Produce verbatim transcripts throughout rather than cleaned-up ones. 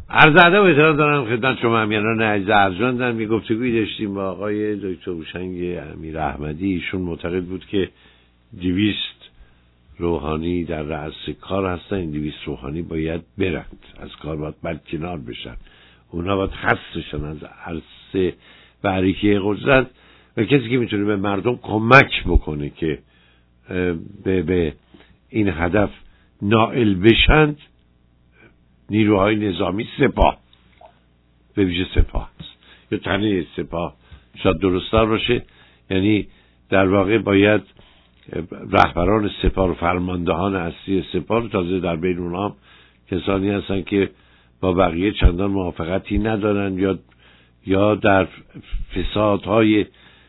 عرض ادب و احترام دارم خدمت شما امیران عزیز ارجمند. یه گفتگویی داشتیم با آقای دکتر هوشنگ امیر احمدی. ایشون معتقد بود که دویست روحانی در رأس کار هستن. این دویست روحانی باید برند، از کار باید برکنار بشن، اونا باید خستشن از عرصه و عریکه قدرت و کسی که میتونه به مردم کمک بکنه که به, به این هدف نائل بشند نیروهای نظامی، سپاه، به ویژه سپاه است یا تنه سپاه شاید درست‌تر باشه. یعنی در واقع باید رهبران سپاه و فرماندهان اصلی سپاه، تازه در بین اونها هم کسانی هستن که با بقیه چندان موافقتی ندارن یا یا در فسادهای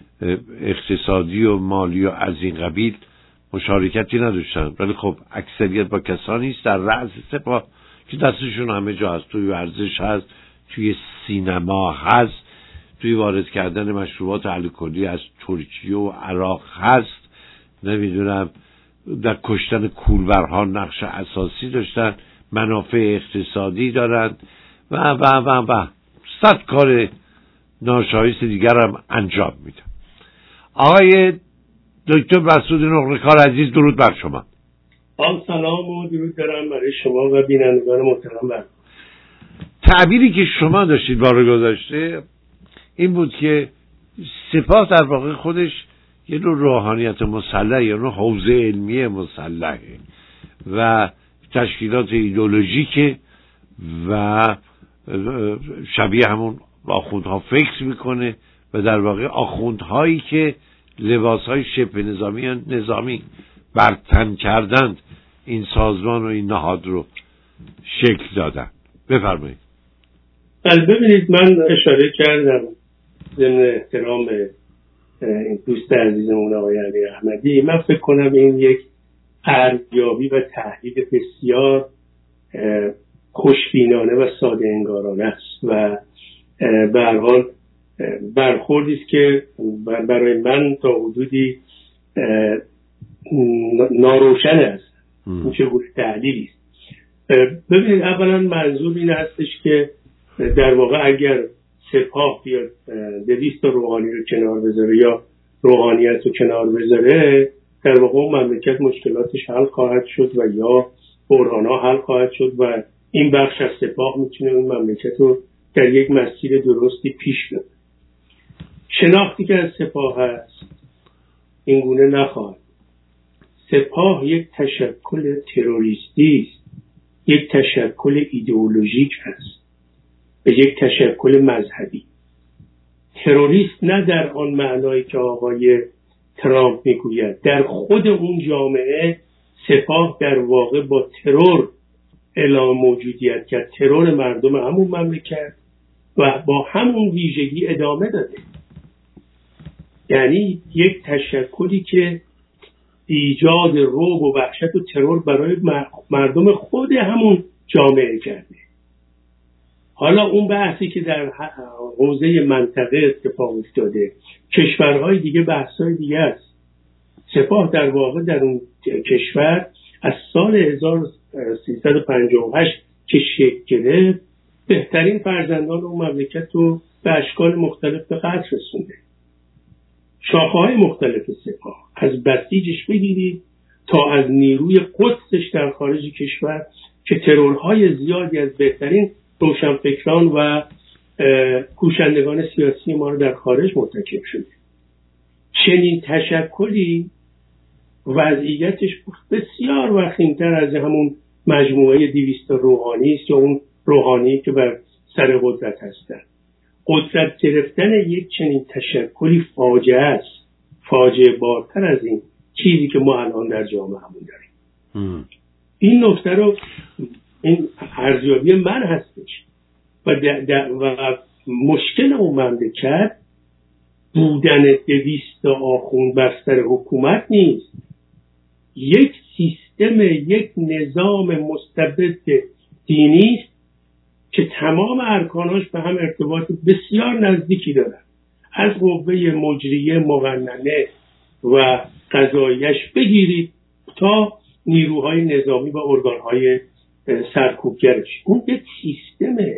اقتصادی و مالی و از این قبیل مشارکتی نداشتن، ولی خب اکثریت با کسانی است در رأس سپاه که دستشون همه جا هست. توی ورزش هست، توی سینما هست، توی وارد کردن مشروبات الکلی از ترکیه و عراق هست، نمیدونم در کشتن کولبرها نقش اساسی داشتن، منافع اقتصادی دارند و و و و صد کار ناشایست دیگر هم انجام میدن. آقای دکتر مسعود نقره‌کار عزیز، درود بر شما. با سلام و درود دارم برای شما و بینندگان محترم. بر تعبیری که شما داشتید بار گذاشته این بود که سپاه در واقع خودش یه نوع روحانیت مسلح یا نوع حوزه علمی مسلحه و تشکیلات ایدئولوژیکه و شبیه همون آخوندها فکر میکنه و در واقع آخوندهایی که لباسهای شبه نظامی یا نظامی برتن کردند این سازمان و این نهاد رو شکل دادن. بفرمایید. بله، ببینید من اشاره کردم ضمن احترام دوست عزیزمون آقای امیر احمدی، من فکر کنم این یک ارزیابی و تحلیل بسیار خوشبینانه و ساده انگارانه است و به هر حال برخوردی است که برای من تا حدودی ناروشن است. این چه گونه تحلیلی است؟ ببینید، اولا منظور این هستش که در واقع اگر سپاه بیاد دویست روحانی رو کنار بذاره یا روحانیت رو کنار بذاره، در واقع اون مملکت مشکلاتش حل خواهد شد و یا بحران‌ها حل خواهد شد و این بخش از سپاه میتونه اون مملکت رو در یک مسیر درستی پیش ببره. شناختی که از سپاه هست این گونه نخواهد. سپاه یک تشکل تروریستی است، یک تشکل ایدئولوژیک است و یک تشکل مذهبی. تروریست نه در آن معنایی که آقای ترامپ میگوید. در خود اون جامعه سپاه در واقع با ترور اعلام موجودیت کرد، ترور مردم همون مملکت و با همون ویژگی ادامه داده. یعنی یک تشکلی که ایجاد رعب و وحشت و ترور برای مردم خود همون جامعه کرده. حالا اون بحثی که در حوزه منطقه اتفاق افتاده، کشورهای دیگه بحثای دیگه است. سپاه در واقع در اون کشور از سال هزار و سیصد و پنجاه و هشت که شکل گرفت بهترین فرزندان اون مملکت رو به اشکال مختلف به قتل رسونده. شاخه‌های مختلف سپاه، از بسیجش بگیرید تا از نیروی قدسش در خارج کشور که ترورهای زیادی از بهترین روشنفکران و کوشندگان سیاسی ما رو در خارج مرتکب شده. چنین تشکلی وضعیتش بسیار وخیم‌تر از همون مجموعه دویست روحانی است یا اون روحانی که بر سر قدرت هستند. قدرت گرفتن یک چنین تشکلی فاجعه است، فاجعه بارتر از این چیزی که ما الان در جامعه همون داریم. این نکته رو، این ارزیابی من هستش و, و مشکل اون مملکت بودن دویست آخوند بر سر حکومت نیست، یک سیستم، یک نظام مستبد دینی است که تمام ارکاناش به هم ارتباط بسیار نزدیکی دارن، از قوه مجریه مقننه و قضاییش بگیرید تا نیروهای نظامی و ارگانهای سرکوبگرش. اون یک سیستمه،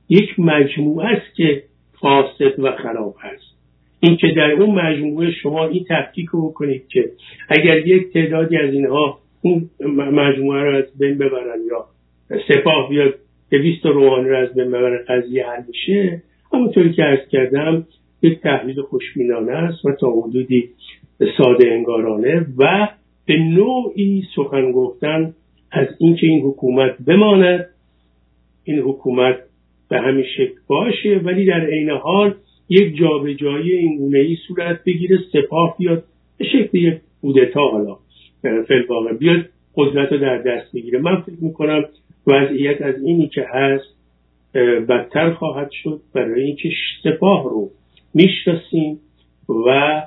یک مجموعه است که فاسد و خراب هست. این که در اون مجموعه شما این تفکیک رو بکنید که اگر یک تعدادی از اینها اون مجموعه رو از بین ببرن یا سپاه بیاد دویست روحانی رو از بین ببرن، قضیه حل میشه. همونطوری که عرض کردم یک تحلیل خوشبینانه است و تا حدودی ساده انگارانه و به نوعی سخن گفتن از اینکه این حکومت بماند، این حکومت به همین شکل باشه، ولی در عین حال یک جابجایی این گونه‌ای صورت بگیره، سپاه بیاد به شکل یک کودتا، حالا فی الواقع بیاد قدرت رو در دست بگیره. من فکر میکنم وضعیت از اینی که هست بدتر خواهد شد، برای اینکه سپاه رو میشناسیم و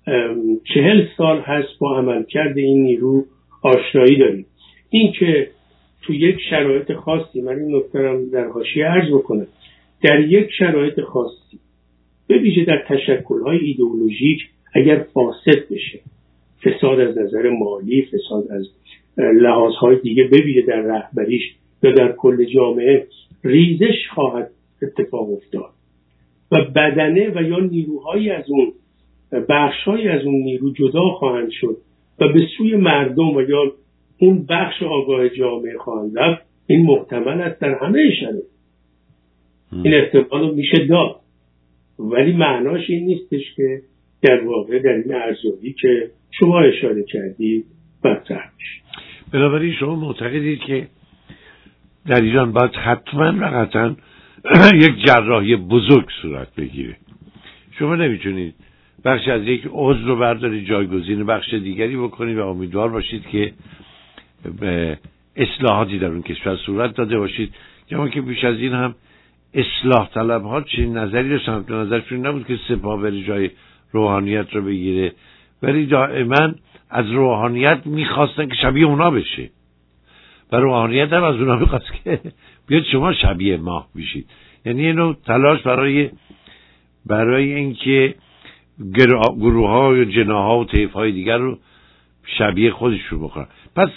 چهل سال هست با عملکرد این نیرو آشنایی داریم. این که تو یک شرایط خاصی، من این نکته رو در حاشیه عرض بکنم، در یک شرایط خاصی به ویژه در تشکل‌های ایدئولوژیک اگر فاسد بشه، فساد از نظر مالی، فساد از لحاظهای دیگه به ویژه در رهبریش یا در کل جامعه ریزش خواهد اتفاق افتاد و بدنه و یا نیروهایی از اون بخش‌هایی از اون نیرو جدا خواهند شد و به سوی مردم و یا اون بخش آگاه جامعه خواهند رفت. این محتمل است در همه شرایط، این احتمال رو میشه داد، ولی معناش این نیستش که در واقع در این ارزیابی که شما اشاره کردید بدتر میشه. بنابراین شما معتقدید که در ایران باید حتما و قطعا یک جراحی بزرگ صورت بگیره؟ شما نمیتونید بخش از یک عضو رو بردارید جایگزین بخش دیگری بکنید و امیدوار باشید که به اصلاحاتی در اون کشور صورت داده باشید. کما که بیش از این هم اصلاح طلب ها چنین نظری رو سمت نظرشون نبود که سپاه بره جای روحانیت رو بگیره، ولی دائما از روحانیت میخواستن که شبیه اونا بشه و روحانیت هم از اونا میخواست که بیاد شما شبیه ماه بشید. یعنی اینو تلاش برای برای اینکه گروه ها و جناح ها و طیف های دیگر رو شبیه خودشون بکنن. پس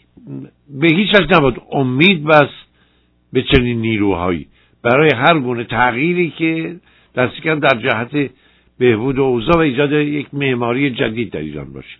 به هیچ وجه نباید امید بس به چنین نیروهایی برای هر گونه تغییری که دست کم در جهت بهبود اوضاع و ایجاد یک معماری جدید در ایران باشه.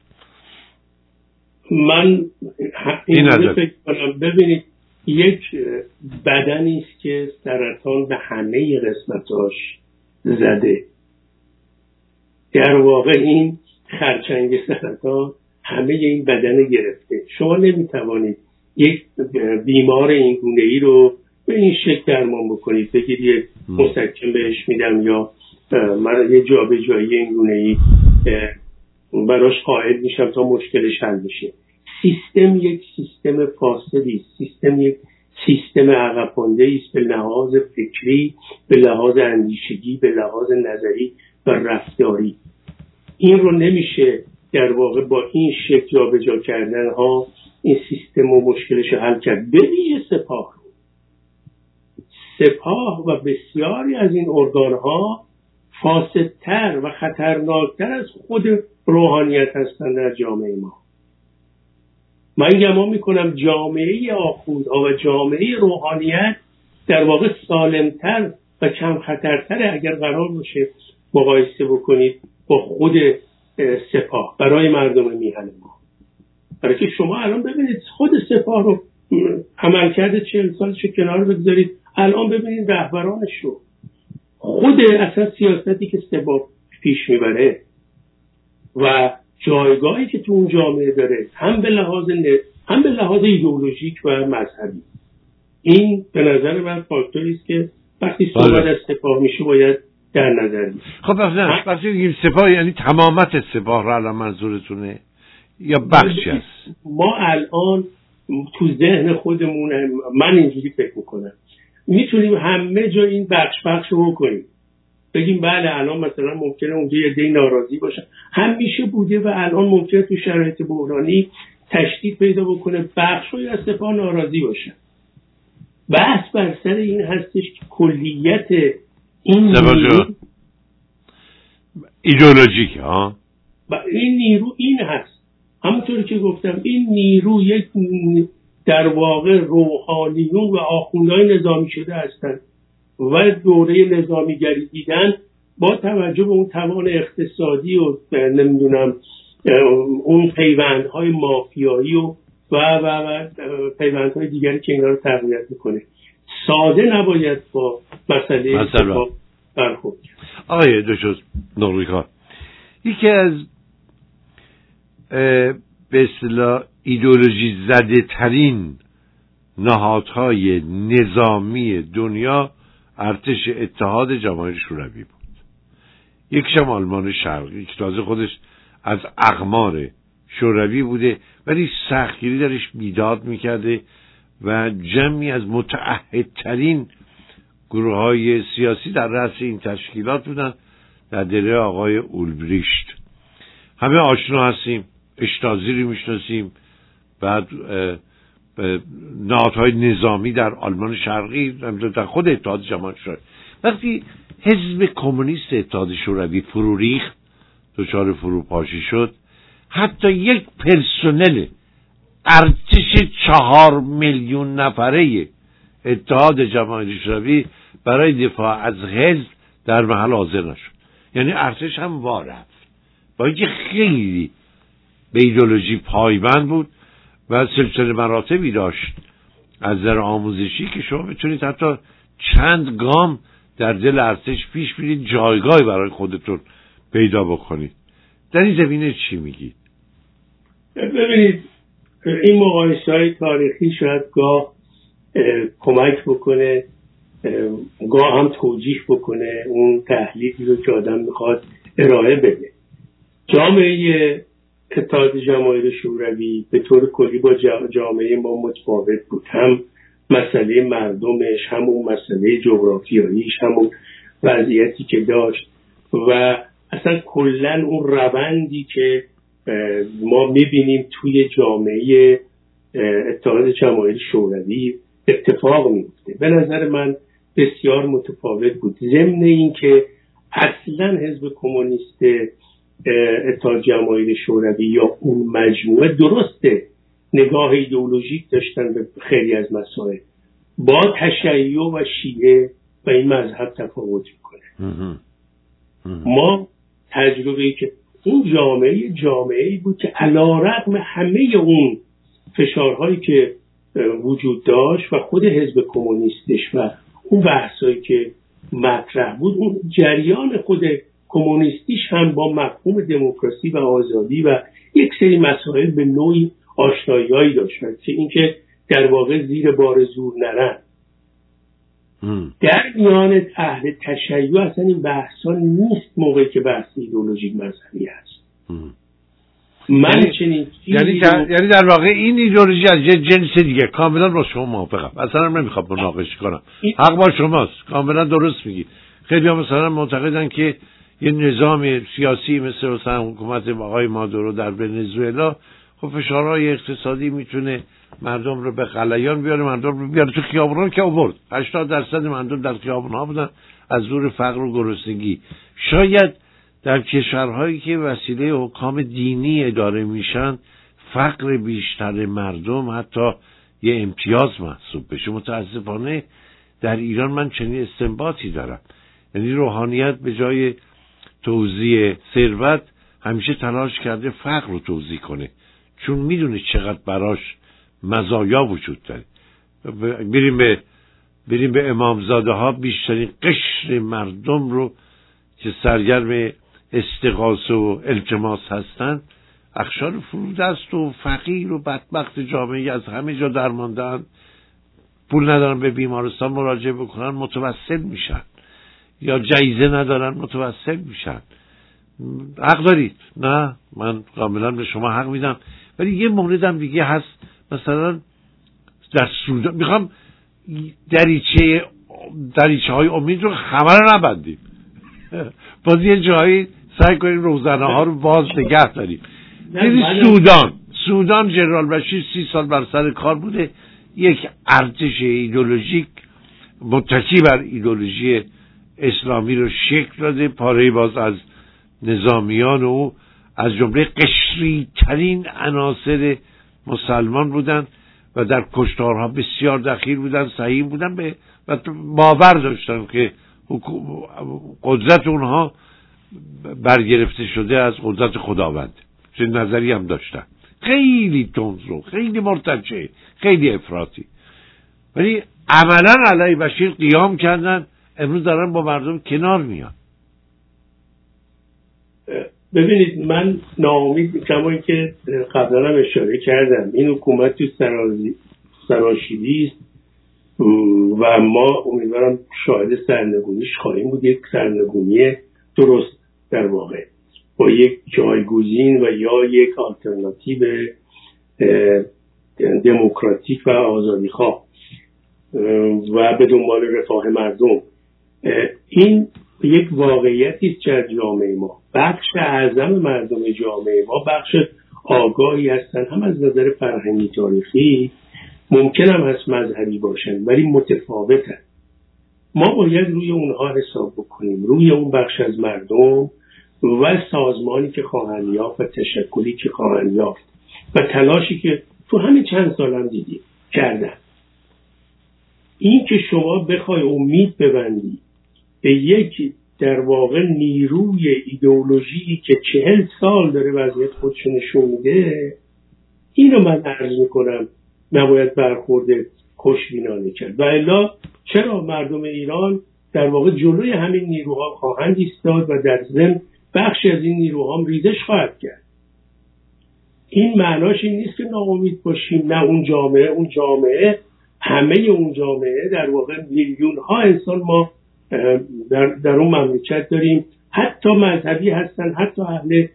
من این فکر کنم ببینید یک بدنی است که سرطان به همه قسمتاش زده. در واقع این خرچنگ سرطان همه این بدن گرفته. شما نمیتوانید یک بیمار این گونه‌ای رو به این شکل درمان بکنید، بگید مسکن بهش میدم یا من یه جابجایی این گونه‌ای براش قائل میشم تا مشکلش حل بشه. سیستم یک سیستم فاسدی است، سیستم یک سیستم عقب مانده است به لحاظ فکری، به لحاظ اندیشگی، به لحاظ نظری و رفتاری. این رو نمیشه در واقع با این شکل جابجا کردن ها این سیستم و مشکلش حل کرد. به ویژه سپاه رو سپاه و بسیاری از این ارگان ها فاسدتر و خطرناکتر از خود روحانیت هستند در جامعه ما. من گمان میکنم جامعه آخوندها و جامعه روحانیت در واقع سالمتر و کم خطرتره اگر قرار باشه مقایسه بکنید با خود سپاه برای مردم میهن ما. برای که شما الان ببینید خود سپاه رو عملکرد چهل سالش کنار بگذارید، الان ببینید رهبرانش رو، خود اصلا سیاستی که سپاه پیش میبره و جایگاهی که تو اون جامعه داره، هم به لحاظ هم به لحاظ ایدئولوژیک و مذهبی، این به نظر من فاکتوری است که وقتی صحبت از سپاه میشه باید در نظر بگیرید. خب نه وقتی میگیم سپاه یعنی تمامت سپاه را الان منظورتونه یا بخشی است؟ ما الان تو ذهن خودمون من اینجوری فکر میکنم میتونیم همه جا این بخش بخش رو بکنیم، بگیم بله الان مثلا ممکنه اونجا یه دی ناراضی باشن، همیشه بوده و الان ممکنه تو شرایط بحرانی تشدید پیدا بکنه، بخشی از سپاه ناراضی باشن. بحث بر سر این هستش که کلیت این نیرو ایدئولوژیک ها این نیرو این هست، همونطوری که گفتم این نیرو یک در واقع روحانیون و آخوندهای نظامی شده هستند و دوره نظامیگری دیدن با توجه به اون توان اقتصادی و نمیدونم اون پیوندهای مافیایی و و و, و پیوندهای دیگری که اینا رو تقویت میکنه، ساده نباید با مسئله اتفاق برخورد. آقای دکتر نقلی‌خان، یکی از به اصطلاح ایدئولوژی زده ترین نهادهای نظامی دنیا ارتش اتحاد جماهیر شوروی بود. یکیشم آلمان شرقی که تازه خودش از اقمار شوروی بوده ولی سختگیری درش بیداد میکرده و جمعی از متعهدترین گروه های سیاسی در رأس این تشکیلات بودن در دوره آقای اولبریشت. همه آشنا هستیم، اشتازی رو میشناسیم، بعد نهادهای نظامی در آلمان شرقی، در خود اتحاد جماهیر شوروی. وقتی حزب کمونیست اتحاد شوروی فرو ریخت، دچار فروپاشی شد، حتی یک پرسنل ارتش چهار میلیون نفره اتحاد جماهیر شوروی برای دفاع از حزب در محل حاضر نشد. یعنی ارتش هم وا رفت، با اینکه خیلی به ایدئولوژی پایبند بود و سلسله مراتبی داشت از نظر آموزشی که شما بتونید حتی چند گام در دل ارتش پیش برید، جایگاهی برای خودتون پیدا بکنید. در این زمینه چی میگید؟ ببینید، این مقایسه‌های تاریخی شاید گاه کمک بکنه، گاه هم توجیه بکنه اون تحلیلی رو که آدم میخواد ارائه بده. جامعه اتحاد جماهیر شوروی به طور کلی با جامعه ما متفاوت بود، هم مسئله مردمش، همون مسئله جغرافیاییش، همون وضعیتی که داشت و اصلا کلن اون روندی که ما میبینیم توی جامعه اتحاد جماهیر شوروی اتفاق میفته به نظر من بسیار متفاوت بود. ضمن این که اصلا حزب کمونیست اتحاد جماهیر شوروی یا اون مجموعه درسته نگاه ایدئولوژیک داشتن به خیلی از مسائل، با تشیع و شیعه و این مذهب تفاوت میکنه. ما تجربه‌ای که این جامعه جامعه‌ای بود که علی‌رغم همه اون فشارهایی که وجود داشت و خود حزب کمونیستش و اون بحثایی که مطرح بود، اون جریان خود کمونیستیش هم با مفهوم دموکراسی و آزادی و یک سری مسائل به نوعی آشنایی‌هایی داشت که اینکه در واقع زیر بار زور نرن. در میان اهل تشیع اصلا این بحثا نیست موقعی که بحث ایدئولوژیک مذهبی هست. من یعنی چنین یعنی در, یعنی در واقع این ایدئولوژی از یه جنس دیگه. کاملا با شما موافقم، اصلا نمیخوام مناقشه کنم، حق با شماست، کاملا درست میگی. خیلی ها مثلا معتقدن که یه نظام سیاسی مثل مثلا حکومت آقای مادورو در ونزوئلا خب فشارهای اقتصادی میتونه مردم رو به غلیان بیاره، مردم رو بیاره تو خیابونا که آورد. هشتاد درصد مردم در خیابونا بودن از زور فقر و گرسنگی. شاید در کشورهایی که وسیله حکام دینی اداره میشن فقر بیشتر مردم حتی یه امتیاز محسوب بشه. متاسفانه در ایران من چنین استنباطی دارم، یعنی روحانیت به جای توزیع ثروت همیشه تلاش کرده فقر رو توزیع کنه، چون میدونه چقدر براش مزایا وجود داره. بریم به بریم به امامزاده ها، بیشترین قشر مردم رو که سرگرم استغاثه و التماس هستن اخشار فرودست و فقیر و بدبخت جامعه از همه جا درماندن، پول ندارن به بیمارستان مراجعه بکنن متوسل میشن، یا جایزه ندارن متوسل میشن. حق دارید، نه من کاملا به شما حق میدم، ولی یه موردم دیگه هست. مثلا در سودان میخوام دریچه دریچه های امید رو خبر نبندیم، باز یه جایی سعی کنیم روزنه ها رو باز نگه داریم. سودان سودان جنرال بشیر سی سال بر سر کار بوده، یک ارتش ایدئولوژیک متکی بر ایدئولوژی اسلامی رو شکل داده، پاره باز از نظامیان او از جمله قشری ترین عناصر مسلمان بودن و در کشتارها بسیار دخیل بودن، صحیح بودن به و باور داشتن که قدرت اونها برگرفته شده از قدرت خداوند. چه نظری هم داشتن، خیلی تندرو، خیلی مرتجع، خیلی افراطی، ولی عملا علیه بشیر قیام کردن. امروز دارن با مردم کنار میان. ببینید من ناامید، کما که قبلا هم اشاره کردم، این حکومت تو سراشیبی است و ما امیدوارم شاهد سرنگونیش خواهیم بود. یک سرنگونی درست در واقع با یک جایگزین و یا یک آلترناتیو دموکراتیک و آزادیخواه و به دنبال رفاه مردم. این یک واقعیتی است در جامعه ما. بخش اعظم مردم جامعه ما بخش آگاهی هستند، هم از نظر فرهنگی تاریخی، ممکن هم هست مذهبی باشن، ولی متفاوتن. ما باید روی اونها حساب بکنیم، روی اون بخش از مردم و سازمانی که خواهند یافت و تشکلی که خواهند یافت و تلاشی که تو همین چند سال هم دیدیم کردن. این که شما بخوای امید ببندی به یک در واقع نیروی ایدئولوژی که چهل سال داره وضعیت خودشو نشون میده، اینو من عرض میکنم نباید برخورد خوشبینانه کرد. و الا چرا مردم ایران در واقع جلوی همین نیروها خواهند ایستاد و در ضمن بخشی از این نیروها هم ریزش خواهد کرد. این معناش این نیست که ناامید باشیم، نه. اون جامعه اون جامعه همه اون جامعه در واقع میلیون ها انسان ما در, در اون مملکت داریم، حتی مذهبی هستن، حتی اهل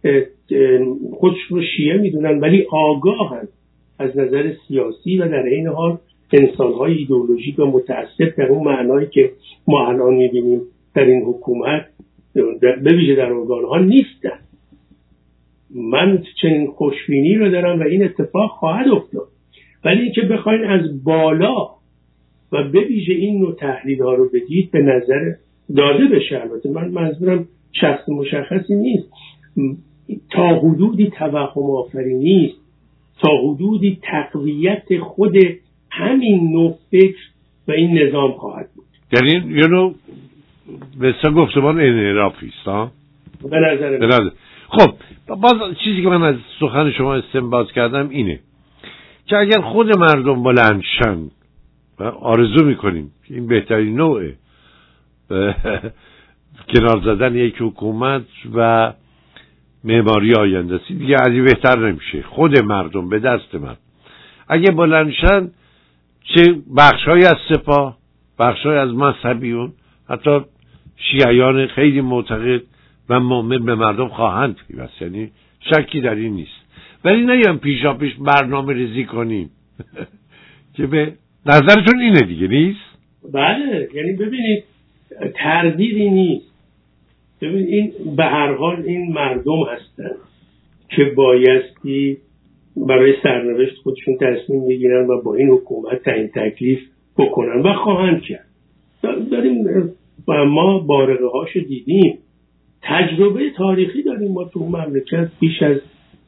خودش رو شیعه میدونن، ولی آگاهن از نظر سیاسی و در این حال انسان‌های ایدئولوژیک و متعصب در اون معنایی که ما الان می‌بینیم در این حکومت به ویژه در ارگان‌ها نیستن. من چنین خوشبینی رو دارم و این اتفاق خواهد افتاد، ولی اینکه بخواین از بالا و به ویژه این نوع تحلیل‌ها رو بدید به نظر داده بشه، البته من منظورم شخص مشخصی نیست، تا حدودی توهم آفرینی نیست، تا حدودی تقویت خود همین نوع فکر و این نظام خواهد بود. یعنی یه نوع بسیار گفتمان انحرافی است ها؟ به نظر من. خب باز چیزی که من از سخن شما استنباط کردم اینه که اگر خود مردم بلند شن و آرزو میکنیم این بهترین نوعه کنار زدن یک حکومت و معماری آینده است، دیگه از این بهتر نمیشه. خود مردم به دست من اگه بلندشن، چه بخشای از سپاه، بخشای از مذهبیون، حتی شیعیان خیلی معتقد و مؤمن به مردم خواهند پیوست، یعنی شکی در این نیست. ولی نیم پیشا پیش برنامه ریزی کنیم که به نظرتون اینه دیگه نیست؟ بله، یعنی ببینید تردیدی نیست. ببینید این به هر حال این مردم هستن که بایستی برای سرنوشت خودشون تصمیم بگیرن و با این حکومت تعیین تکلیف بکنن و خواهند کرد. داریم و ما بارقه هاشو دیدیم، تجربه تاریخی داریم ما تو مملکت بیش از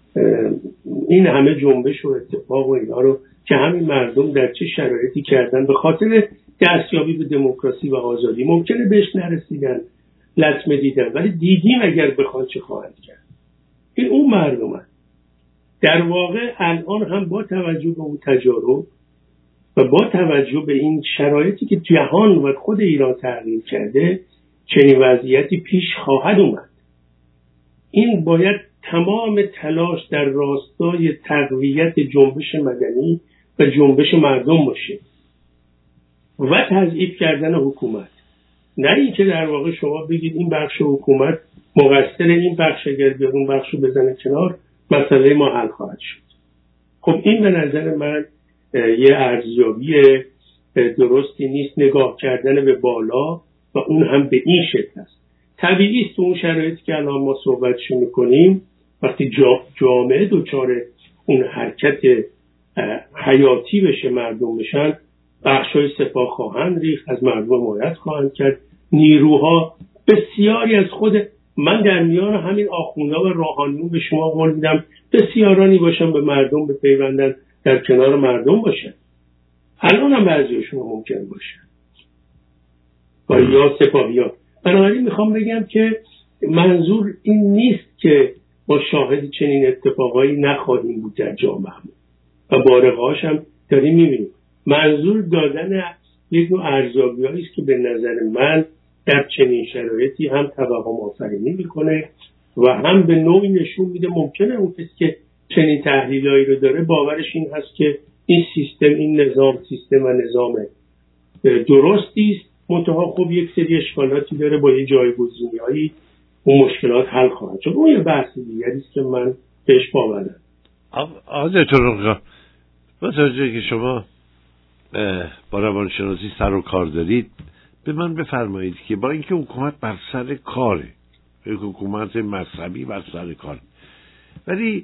این همه جنبش و اتفاق و اینا رو که همین مردم در چه شرایطی کردن به خاطر دستیابی به دموکراسی و آزادی. ممکنه بهش نرسیدن، لطمه دیدن، ولی دیدیم اگر بخوان چه خواهند کرد. این اون مردم هست. در واقع الان هم با توجه به اون تجارب و با توجه به این شرایطی که جهان و خود ایران تغییر کرده، چنین وضعیتی پیش خواهد اومد. این باید تمام تلاش در راستای تقویت جنبش مدنی و جنبش مردم باشه و تضعیف کردن حکومت. نه اینکه در واقع شما بگید این بخش حکومت مقصر این بخش، اگر به اون بخش رو بزنه کنار مسئله ما حل خواهد شد. خب این به نظر من یه ارزیابی درستی نیست، نگاه کردن به بالا و اون هم به این شکل است. طبیعی است اون شرایطی که الان ما صحبتشو میکنیم، وقتی جامعه دوچار اون حرکت حیاتی بشه، مردم بشن، بخشای سپاه خواهند ریخت، از مردم حمایت خواهند کرد، نیروها بسیاری از خود من در میان همین آخوندها و روحانیون به شما قول میدم بسیارانی باشن به مردم بپیوندن، در کنار مردم باشن. الان هم بعضیشون ممکن باشن با یا سپاهیان. بنابراین میخوام بگم که منظور این نیست که ما شاهد چنین اتفاقایی نخواهیم بود در جامعه‌مون و بارقه‌هاش هم داریم میبینیم. منظور دادن یک نوع ارزیابی‌هایی است که به نظر من در چنین شرایطی هم توهم آفرینی میکنه و هم به نوعی نشون میده ممکنه اون کسی که چنین تحلیلایی رو داره باورش این هست که این سیستم، این نظام سیستم و نظام درستی است، منتها خب یک سری اشکالاتی داره، با یه جایگزینی‌هایی اون مشکلات حل خواهد شد. اون یه بحث دیگری است که من بهش باورم. آقا دکتر، با توجه که شما با روانشناسی سر و کار دارید، به من بفرمایید که با اینکه حکومت بر سر کاره، حکومت مذهبی بر سر کاره، ولی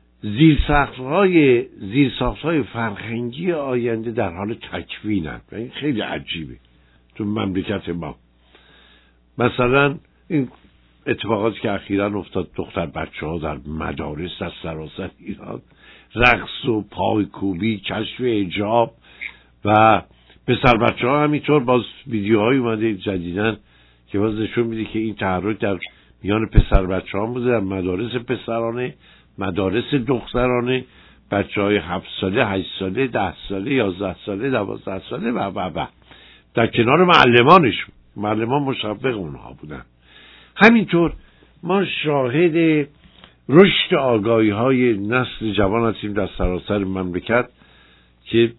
زیرساخت‌های زیرساخت‌های فرهنگی آینده در حال تکوینند و این خیلی عجیبه تو مملکت ما. مثلا این اتفاقاتی که اخیراً افتاد، دختر بچه‌ها در مدارس از سراسر ایران، رقص و پایکوبی، کشف حجاب و پسر بچه‌ها همینطور، باز ویدیوهایی اومده جدیداً که باز نشون میده که این تحرک در میان پسر بچه‌ها بوده، در مدارس پسرانه، مدارس دخترانه، بچه‌های هفت ساله، هشت ساله، ده ساله، یازده ساله، دوازده ساله و و و در کنار معلمانشون. معلمان مشوق اونها بودن. همینطور ما شاهد رشد آگاهی‌های نسل جوان هستیم در سراسر مملکت که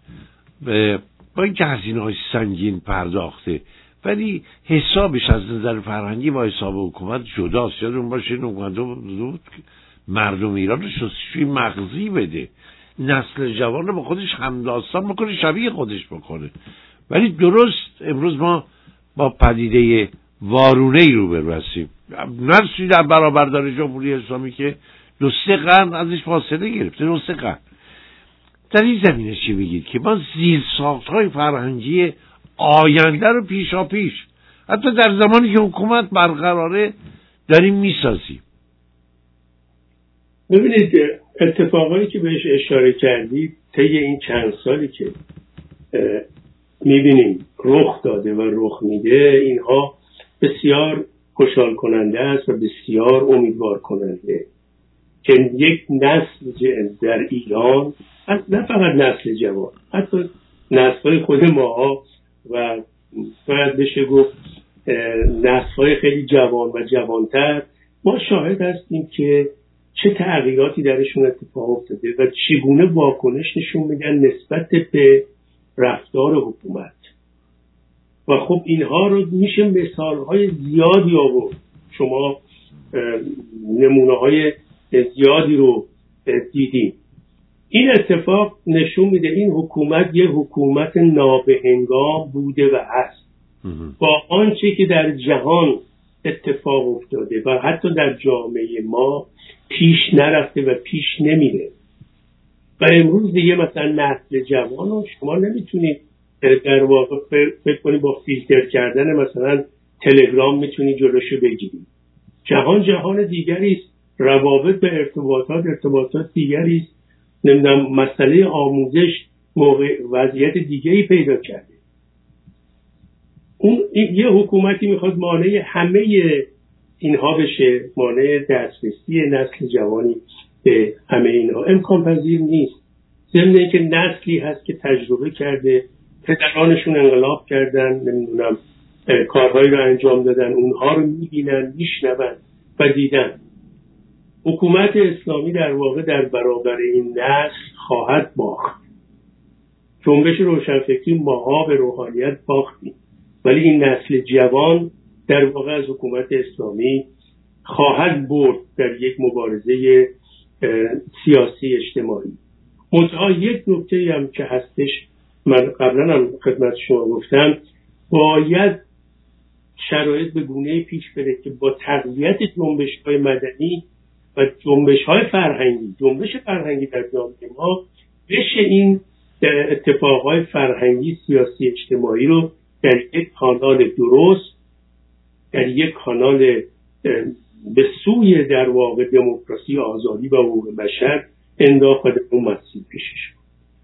با این که هزینه‌های سنگین پرداخته، ولی حسابش از نظر فرهنگی با حساب حکومت جداست. یادون باشه حکومت بود مردم ایران رو شستشوی مغزی بده، نسل جوان رو با خودش همداستان بکنه، شبیه خودش بکنه. ولی درست امروز ما با پدیده وارونه‌ای روبرو هستیم، نسلی در برابردار جمهوری اسلامی که دو سه قرن ازش فاصله گرفته. دو سه قرن در این زمینه چی میگید که ما زیرساخت‌های فرهنگی آینده رو پیشا پیش حتی در زمانی که حکومت برقراره داریم میسازیم؟ ببینید اتفاقایی که بهش اشاره کردید طی این چند سالی که میبینیم رخ داده و رخ میده، اینها بسیار خوشحال کننده است و بسیار امیدوار کننده که یک نسل در ایران، نه فقط نسل جوان، حتی نسل‌های خود ماها و باید بشه گفت نسل‌های خیلی جوان و جوانتر، ما شاهد هستیم که چه تغییراتی درشون اتفاق افتاده و چگونه واکنش نشون میدن نسبت به رفتار حکومت. و خب اینها رو میشه مثالهای زیادی آورد. شما نمونه‌های زیادی رو دیدیم. این اتفاق نشون میده این حکومت یه حکومت نابهنگام بوده و هست. با آنچه که در جهان اتفاق افتاده و حتی در جامعه ما پیش نرفته و پیش نمیره. و امروز دیگه مثلا نسل جوان رو شما نمیتونید در واقع فکر کنید با فیلتر کردن مثلا تلگرام میتونید جلوشو بگیرید. جهان جهان دیگری است، روابط به ارتباطات ارتباطات دیگری است. نمیدونم مسئله آموزش موقع وضعیت دیگری پیدا کرده. اون یه حکومتی میخواد مانع همه اینها بشه، مانع دسترسی نسل جوانی به همه اینها امکان پذیر نیست. ضمن اینکه نسلی هست که تجربه کرده، پدرانشون انقلاب کردن، نمیدونم کارهایی رو انجام دادن، اونها رو میبینن، میشنون و دیدن. حکومت اسلامی در واقع در برابر این نسل خواهد باخت. جنبش روشنفکری ماها به روحانیت باختیم، ولی این نسل جوان در واقع از حکومت اسلامی خواهد برد در یک مبارزه سیاسی اجتماعی. منتها یک نکته هم که هستش، من قبلا هم خدمت شما گفتم، باید شرایط به گونه پیش بره که با تقویت جنبش‌های مدنی و جنبش‌های فرهنگی، جنبش فرهنگی در جامعه ما بشه این اتفاقهای فرهنگی سیاسی اجتماعی رو در یک کانال درست، در یک کانال به سوی در واقع دموکراسی، آزادی و حقوق بشر انداخت و در اون مسیر پیشش.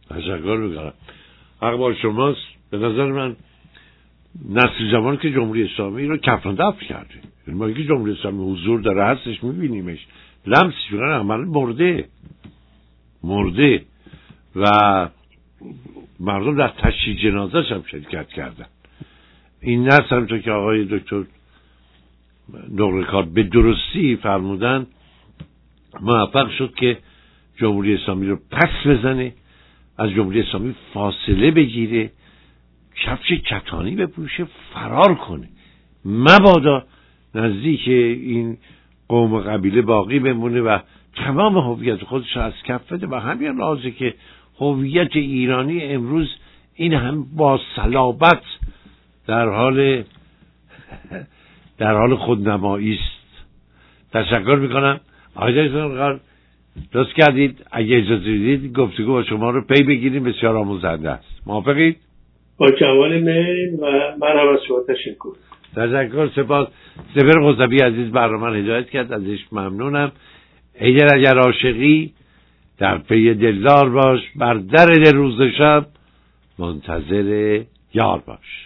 تشکر میکنم. حق با شماست. به نظر من نسل جوان که جمهوری اسلامی رو کفن دفن کرده، ما که جمهوری اسلامی حضور داره هستش میبینیمش، لمسش میکنن، عملا مرده مرده و مردم در تشییع جنازه‌ش هم شرکت کردن. این نسل همونطور که آقای دکتر نقره‌کار به درستی فرمودن موفق شد که جمهوری اسلامی رو پس بزنه، از جمهوری اسلامی فاصله بگیره، کفش کتانی بپوشه، فرار کنه، مبادا نزدیک این قوم و قبیله باقی بمونه و تمام هویت خودش رو از کف بده. و همین رازه که هویت ایرانی امروز این هم با صلابت در حال در حال خودنمایی است. تشکر میکنم. آقای دکتر درست کردید. اگه اجازه بدید گفتگو با شما رو پی بگیریم، بسیار آموزنده است. موافقید؟ با کمال میل و من هم از شما تشکر. تشکر. سپاس. سپر قصبی عزیز برنامه من هدایت کرد، ازش ممنونم. ایدر اگر عاشقی در پی دلدار باش، بر در دل روز شب منتظر یار باش.